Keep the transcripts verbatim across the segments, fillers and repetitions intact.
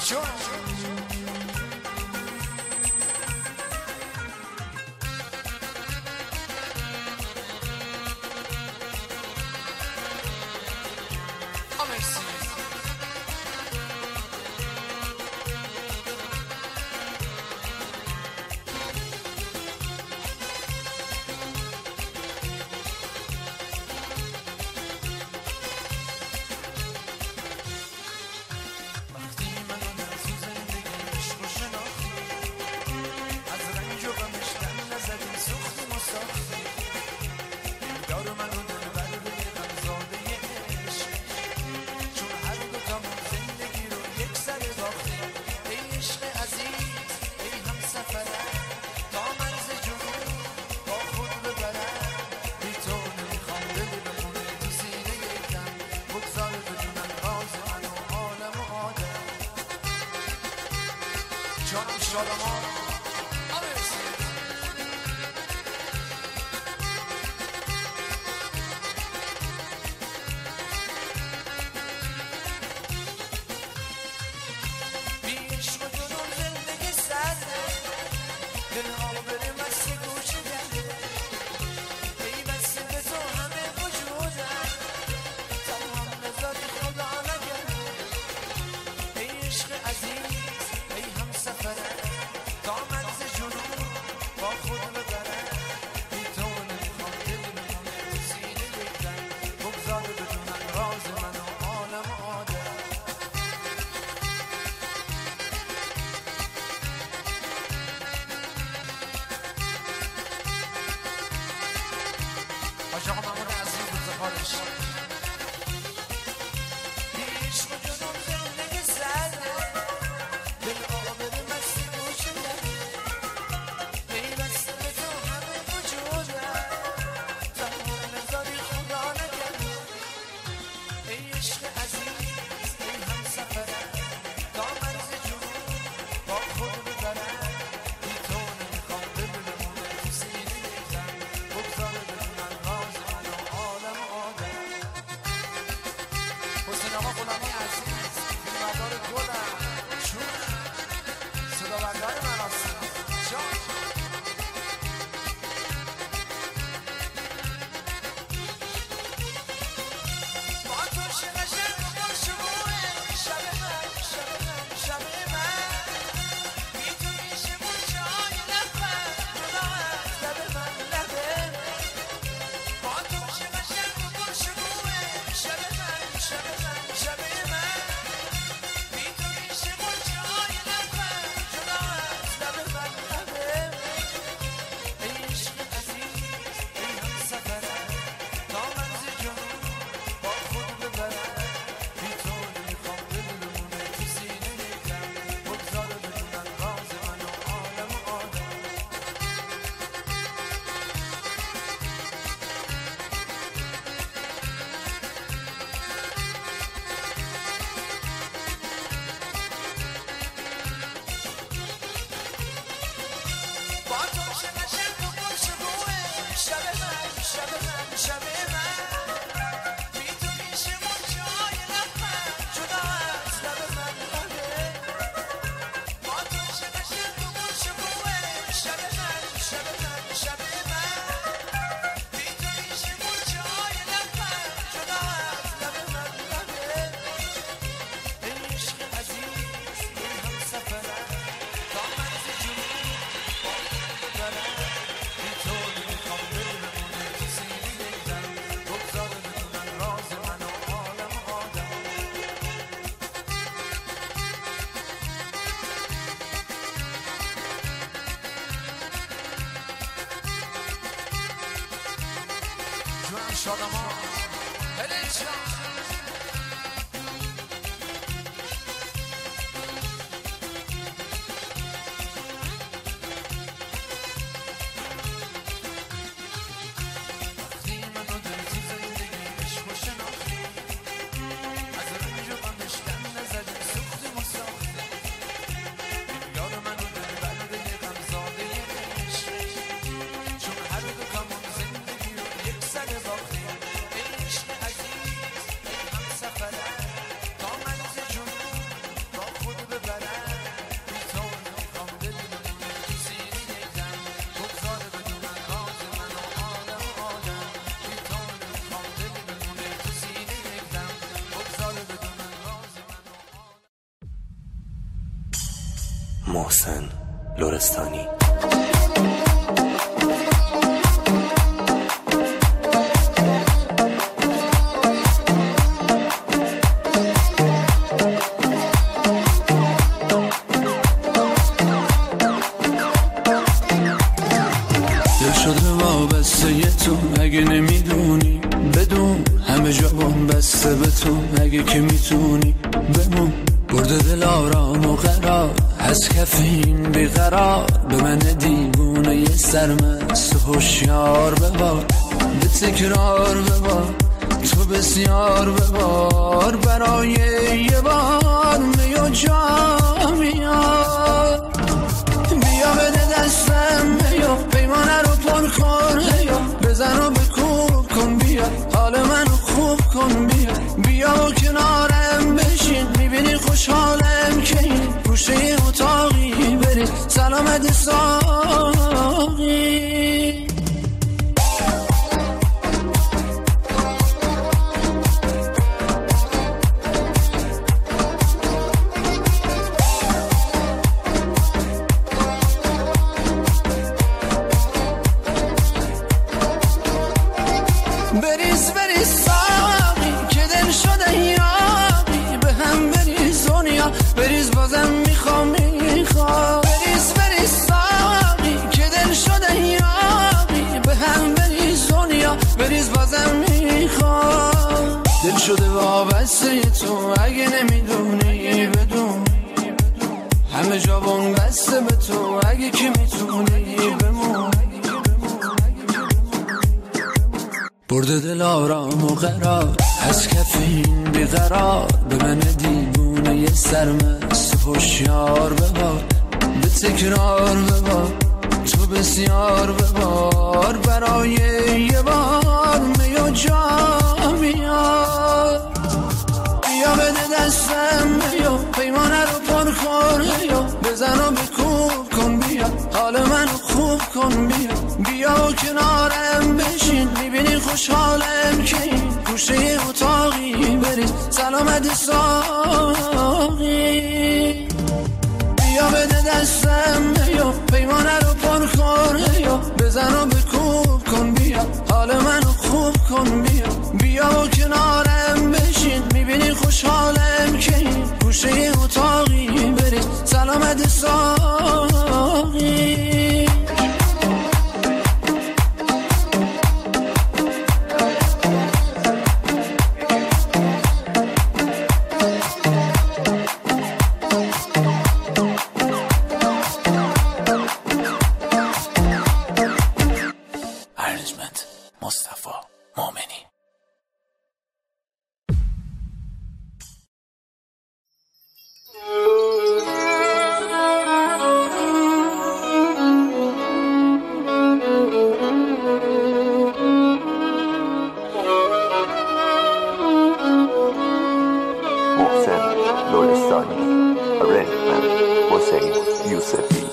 جون جانم شادمان بیش و جنون زندگی سرده دل ها بره مست گوشه گرده ای بسته به تو همه وجودم تنها نذاری خدا نگرده ای عشق عزیز ای هم سفره تا مرز جنون با خود ببره بی تو نمیخوام دل بمونه تو سینه یکتن بگذار بدونن راز من و عالم و آدم حاج آقا مامون عزیز افتخارش بیش و جنون زندگی سرده دل آبر مستی گوشه گرده ای بسته به تو همه وجودم تنها نذاری خدا نگرده ای عشق عزیز ای هم سفره تا مرز جنون با خود ببره بی تو نمیخوام دل بمونه تو سینه یکتن بگذار بدونن راز من و عالم و آدم حسین آقا غلامی عزیز فیلمبردار گلم چون صدا بردار مراسم جان با تو شب شب با شموه شب من شب من شب من میتونی شمون جای لبم جدا از لب من لبه با تو شب شب با شموه شب من شب من شب من میتونی شمون جای لبم جدا از لب من لبه ای عشق عزیز ای هم سفره تا مرز جنون با خود ببره بی تو نمیخوام دل بمونه تو سینه یکم بگذار بدونن راز من و عالم و آدم با تو شب شب با شبوه شب من شب من شب من میتونی شمون جای لبم جدا از لب من لبه با تو شب شب با شبوه شب من شب من شب من میتونی شمون جای لبم جدا از لب من لبه ای عشق عزیز ای هم سفره تا مرز جنون با خود ببره بی تو نمیخوام دل بمونه تو سینه یکتن بگذار بدونن راز من و عالم و آدم جوان شادمان هلی جان وقتی من و دل تو زندگی عشق و شناختی از رنج و غمش دم نزدی سوختیم و ساختیم یار من و دل بلده غمزاده عشق چون هر دو کمون زندگی رو یک سر باختیم ای عشق عزیز محسن لرستانی. اگه نمیدونی بدون همه جا بام بسته به تو، اگه که میتونی بمون برده دل آرام و قرار از کفین بیقرار به من دیوونه یه سرمست و هوشیار ببار به تکرار ببار تو بسیار ببار برای یه بار میو جا میاد بیا بده دستم میو پیمانه رو پر کن بزن و بکوب کن بیا حال منو خوب کن بیا بیا و کنارم بشین میبینی خوشحالم که این گوشه اتاقی برید سلامت ساقی. بریز بریز ساقی که دل شده یاقی به هم بریز دنیا بریز بازم میخوام میخوام بریز بریز ساقی که دل شده یاقی به هم بریز دنیا بریز بازم میخوام دل شده وابسته تو اگه نمیدونی بدون همه جا بون بسته به تو اگه که میتونی بمون برده دل آرام و قرار از کفین بیقرار به من دیوونه یه سرمست و هوشیار ببار به تکرار ببار تو بسیار ببار برای یه بار میو جا میاد بیا بده دستم میو پیمانه رو پر کن بزن و بکوب کن بیا حال منو خوب کن بیا بیا و کنارم بشین میبینی خوشحالم که این گوشه اتاقی برید سلامت ساقی بیا بده دستم میو پیمانه رو پر کن بزن و بکوب کن بیا حال منو خوب کن بیا بیا و کنارم بشین میبینی خوشحالم که این گوشه اتاقی برید سلامت ساقی. مصطفی مومنی. محسن لرستانی. Arrangement حسین یوسفی.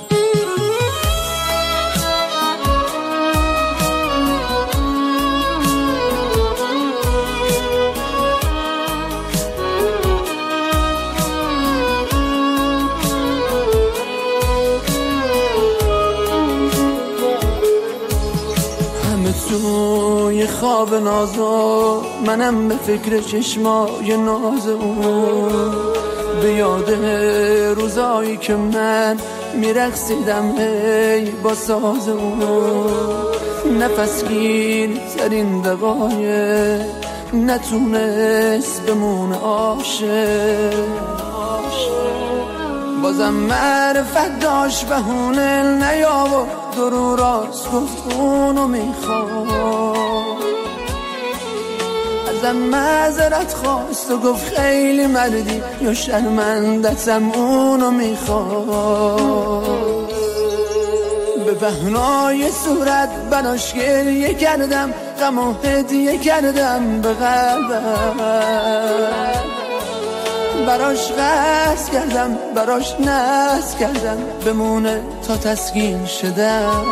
توی خواب نازو منم به فکر چشمای ناز اون به یاد روزایی که من میرقصیدم هی با ساز اون نفسگیر ترین دقایق نتونست بمونه عاشق بازم معرفت داشت بهونه نیاورد درو راست گفت اونو میخوام ازم معذرت خواست و گفت خیلی مردی یا شرمندتم اونو میخوام به بهنای صورت براش گریه کردم غم و هدیه کردم به قلبم براش قصد کردم براش ناز کردم بمونه تا تسکین شدم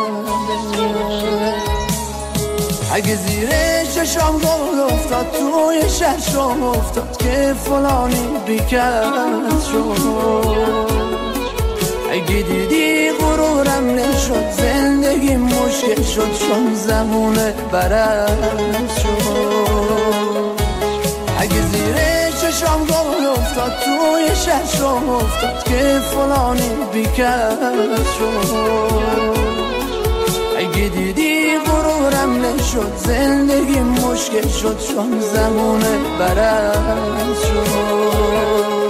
اگه زیر چشام گل افتاد توی ششم افتاد که فلانی بیکرد شد اگه دیدی غرورم نشد زندگی مشکل شد چون زمونه برم شد اگه زیر چشم گل افتاد توی ششم افتاد که فلانی بیکس شد اگه دیدی غرورم نشد زندگی مشکل شد چون زمونه برم شد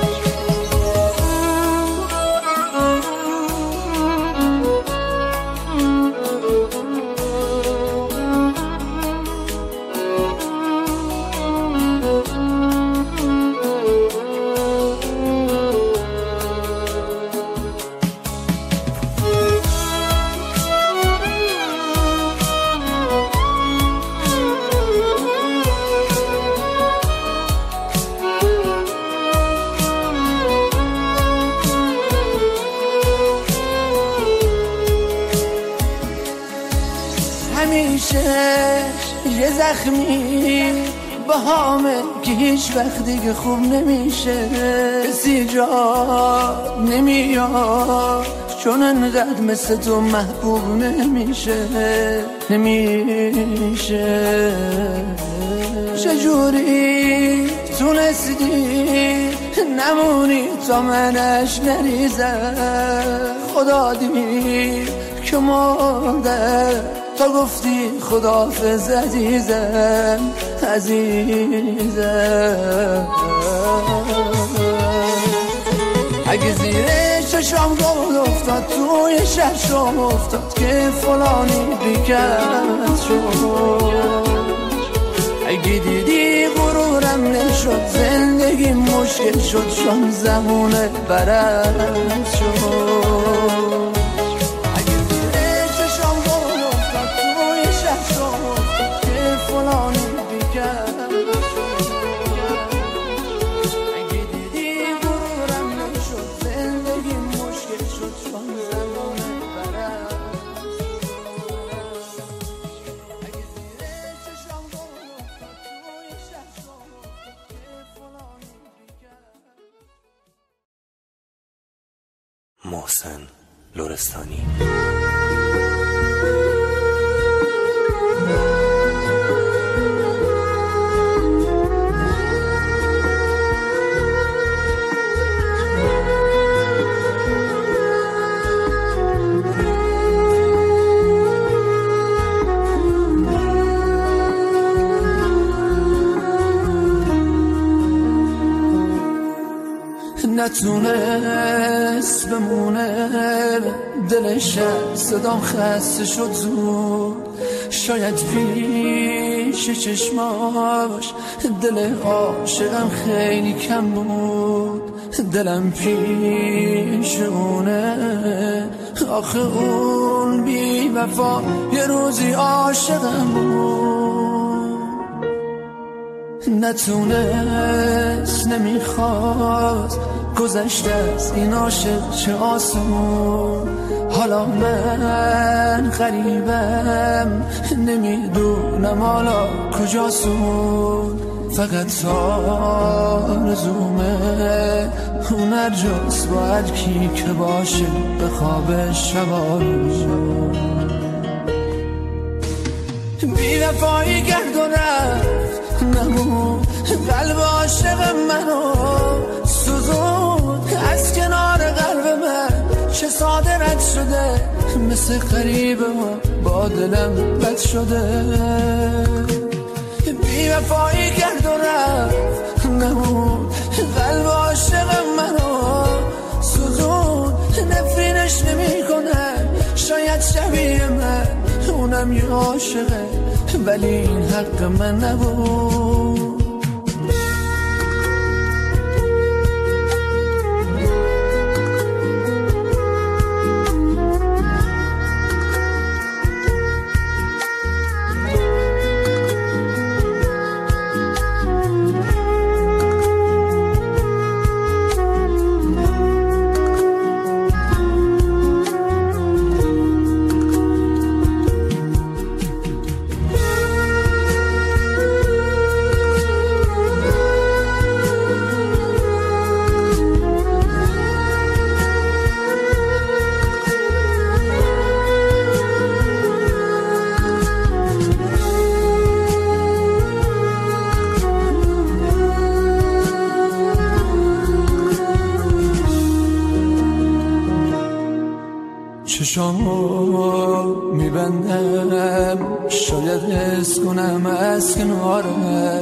یه زخمی با همه که هیچ وقت دیگه خوب نمیشه کسی جا نمیاد چون انقدر مثل تو محبوب نمیشه نمیشه چجوری تونستی نمونی تا منش نریزم خدا دید که مادر تا گفتی خداحافظ عزیزم عزیزم اگه زیر چشم گل افتاد توی ششم افتاد که فلانی بیکس شد اگه دیدی غرورم نشد زندگی مشکل شد چون زمونه برم شد محسن لرستانی. نتونست بمونه دلش صدام خسته شد زود شاید پیش چشماش دل عاشقم خیلی کم بود دلم پیشونه آخه اون بی وفا یه روزی عاشقم بود نتونست نمیخواست گذشته از این عاشق چه آسمون حالا من غریبم نمیدونم حالا کجاسون فقط آرزومه اون هر جاست با هر کی که باشه به خواب شبارون بی وفایی گرد و رفت نمون قلب عاشق منو سوزون از کنار قلب من چه ساده رد شده مثل قریب ما با دلم بد شده بی وفایی کرد و رفت نمون قلب عاشق منو سوزون نفرینش نمی کنه شاید شبیه من اونم یه عاشقه ولی این حق من نبود چشامو میبندم شاید حس کنم از کناره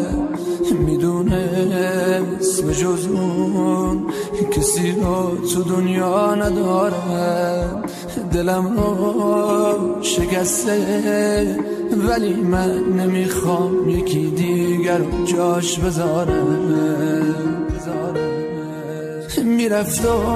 میدونست به جز اون کسی رو تو دنیا ندارم دلم رو شکسته ولی من نمیخوام یکی دیگر رو جاش بذارم میرفت و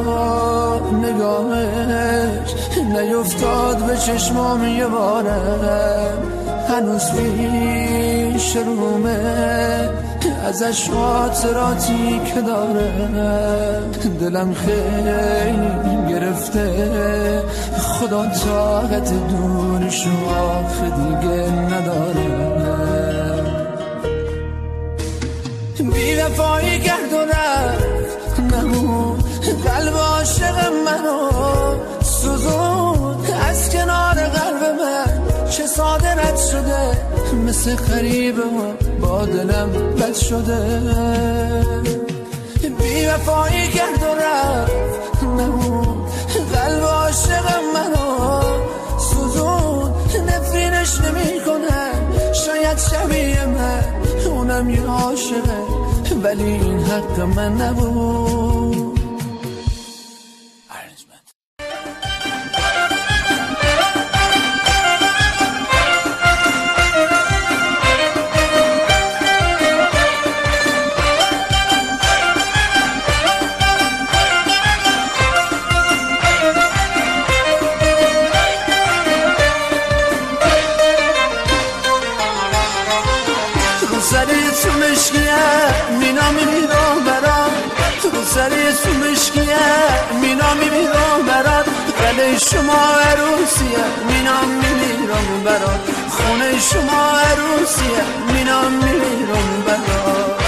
نگاهش نیفتاد به چشمام یه بارم هنوز پیش رومه ازش خاطراتی که دارم دلم خیلی گرفته خدا طاقت دورشو آخه دیگه ندارم بی وفایی کرد و رفت نمون قلب عاشق منو سوزون از کنار قلب من چه ساده رد شده مثل غریبه با دلم بد شده بی وفایی کرد و رفت نمون قلب عاشق منو سوزون نفرینش نمی کنم شاید شبیه من اونم یه عاشقه ولی این حق من نبود شما عروسیه مینام میمیرم برات خونه شما عروسیه مینام میمیرم برات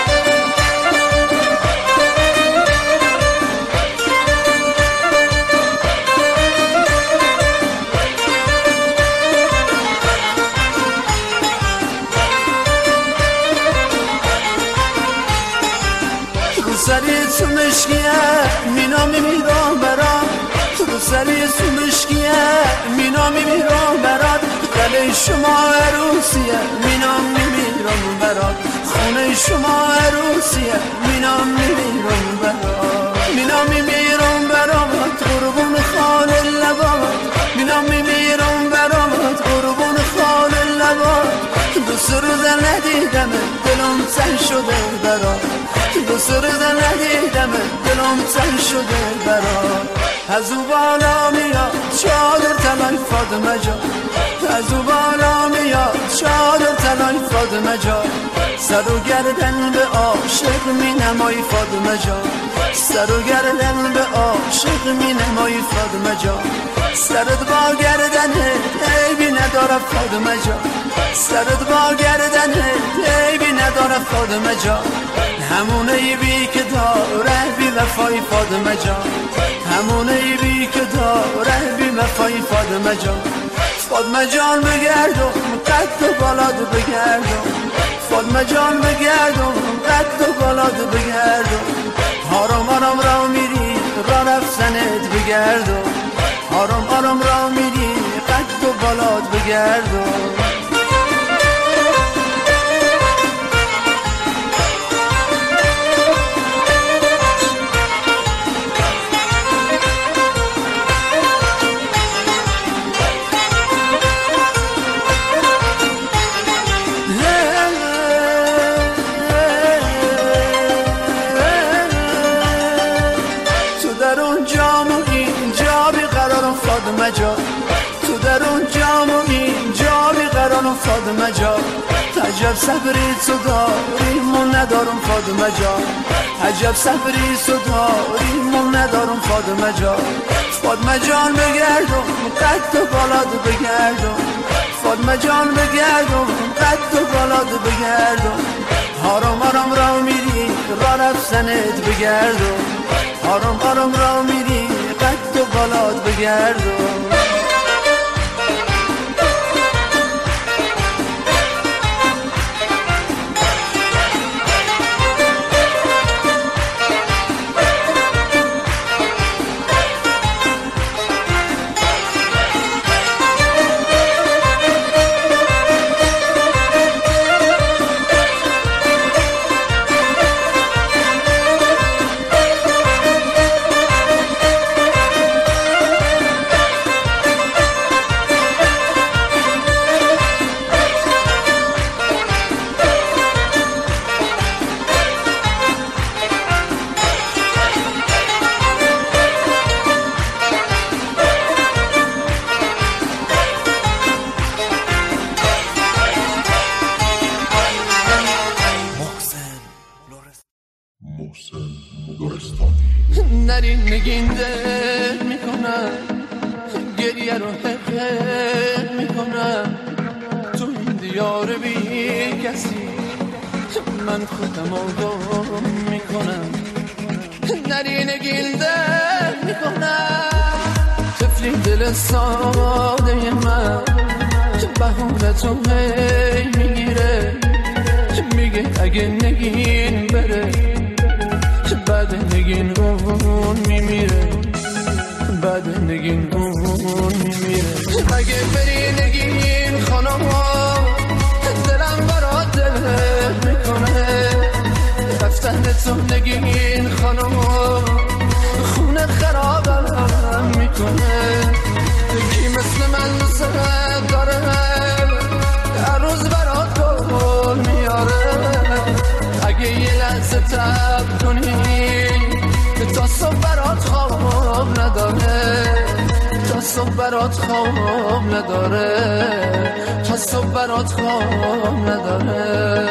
رو سری تو مشکیه مینام میمیرم برات رو سری تو مشکیه مینام میمیرم برات گله شما عروسیه مینام میمیرم برات خونه شما عروسیه مینام میمیرم برات مینام میمیرم برات قربون خال لبات مینام میمیرم برات قربون خال لبات دوست روز ندیدم دلم تن شده برات دوست روز ندیدم دلم تن شده برات از او بالا میاد چادر تنای فاطمه جان از او بالا میاد چادر تنای فاطمه جان سر و گردن به عاشق می نمایی فاطمه جان سر و گردن به عاشق می نمایی فاطمه جان سرت با گردنه عیبی نداره فاطمه جان سرت با گردنه عیبی نداره فاطمه جان همون عیبی که داره بی وفای فاطمه جان همون عیبی که داره بی وفای فاطمه جان فاطمه جان بگردم قد و بالاد بگردم فاطمه جان بگردم قد و بالاد بگردم آرام آرام را میری را رفتنت بگردم آرام آرام را میری قد و بالاد بگردم فاطمه جان تو در اون جام و این جا بیقرارم فاطمه جان عجب صبری تو داری من ندارم فاطمه جان عجب صبری تو داری من ندارم فاطمه جان فاطمه جان بگردم قد و بالاد بگردم فاطمه جان بگردم قد و بالاد بگردم آرام آرام را میری را رفتنت بگردم آرام آرام را میری قد و بالاد بگردم نگین دل میکنم، گریه رو حقیق میکنم، تو این دیار بی کسی من خودم آگاه میکنم. نری نگین دل میکنم، طفلی دل ساده من بهونه تو هی میگیره، میگه اگه نگین بره بعد نگین اون میمیره، بعد نگین اون میمیره. اگه بری نگین خانم دلم برات دل میکنه، رفتن تو نگین خانم خونه خرابم میکنه. کی مثل من دوست داره هر روز برات گل میاره، اگه یه لحظه تب کنی تا صبح برات خواب نداره، تا صبح برات خواب نداره، تا صبح برات خواب نداره.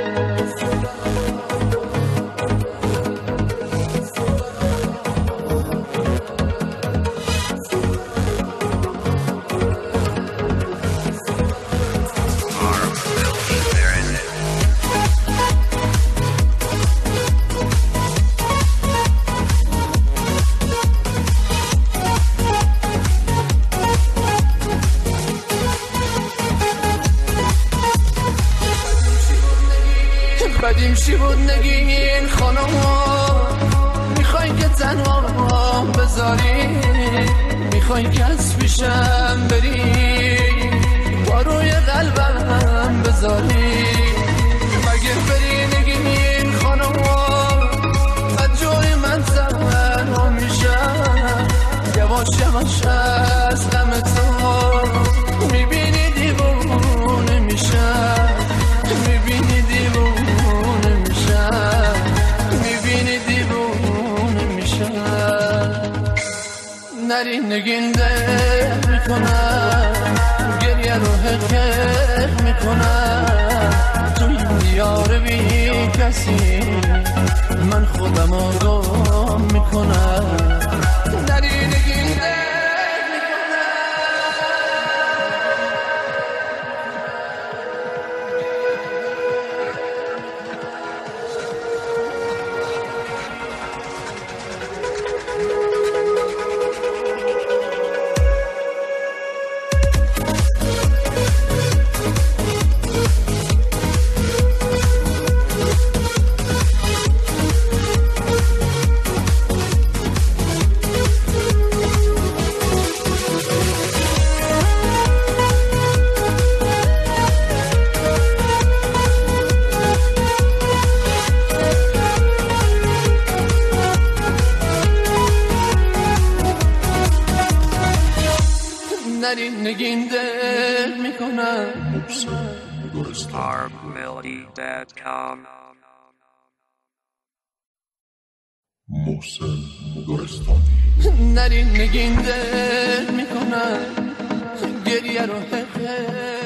بدیم چی بود نگین خانم، میخوای که تنها بذاری، میخوای که از پیشم بری با روی قلبم بذاری. مگه بری نگین خانم بعد جای من تنها میشم، یواش یواش از غم تو میبینی دیوونه میشم، میبینی دیوونه میشم، میبینی دیوونه میشم. نری نگین دل میکنم، گریه رو حقیق میکنم، تو این دیار بی کسی من خودم آگاه میکنم. نری نگین دل نری نگین دل میکنم. arm melody dot com محسن لرستانی. نری نگین دل میکنم، گریه رو حقیق